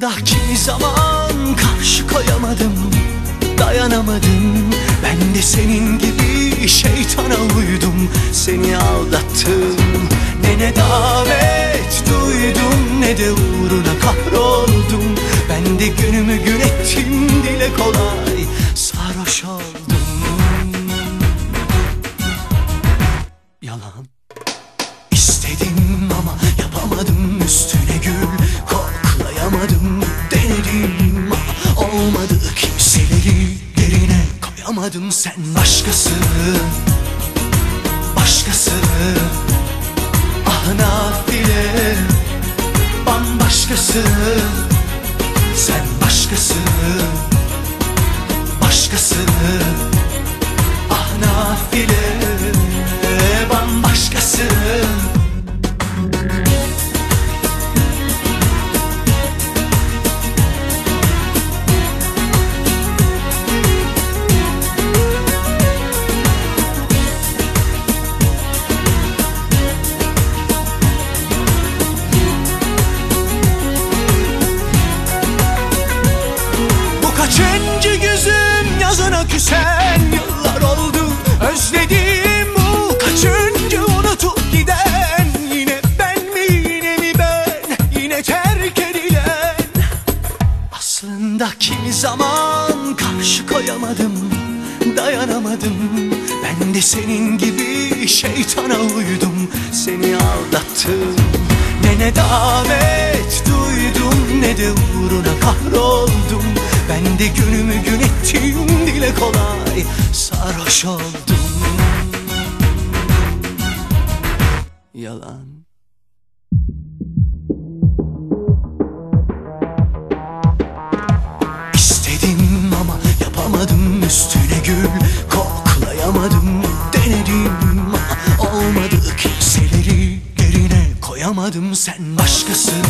Aslında kimi zaman karşı koyamadım, dayanamadım. Ben de senin gibi şeytana uydum, seni aldattım. Ne davet duydum, ne de uğruna kahroldum. Ben de günümü gün ettim, dile kolay sarhoş oldum. Yalan İstedim ama yapamadım, üstüne gül koklayamadım. Denedim ama olmadı, kimseleri yerine koyamadım. Sen başkasın, başkasın. Ah nafile, bambaşkasın. Sen başkasın, başkasın. Ah nafile, bambaşkasın. Kaçıncı gözüm yazına küsen yıllar oldu. Özledim bu kaçıncı unutup giden. Yine ben mi, yine mi ben, yine terk edilen. Aslında kimi zaman karşı koyamadım, dayanamadım. Ben de senin gibi şeytana uydum, seni aldattım. Ne davet duydum, ne de uğruna kahroldum. Ben de günümü gün ettim, dile kolay sarhoş oldum. Yalan İstedim ama yapamadım, üstüne gül koklayamadım. Denedim ama olmadı, kimseleri yerine koyamadım. Sen başkasın,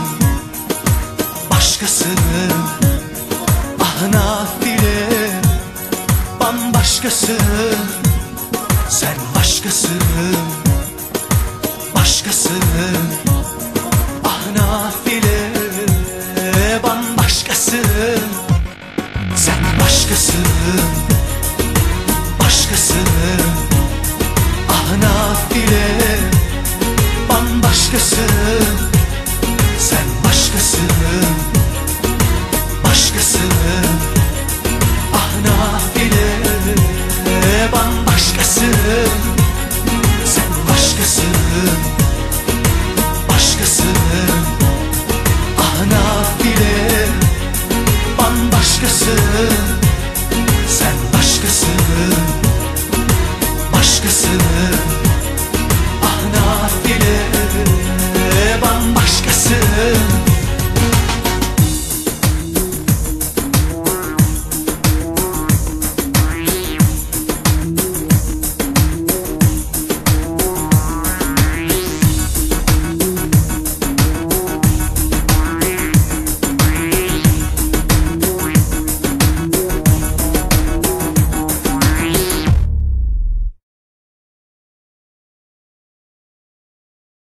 başkasın. Ah nafile, bambaşkasın. Sen başkasın, başkasın. Ah nafile, bambaşkasın. Sen başkasın, başkasın. Ah nafile, bambaşkasın.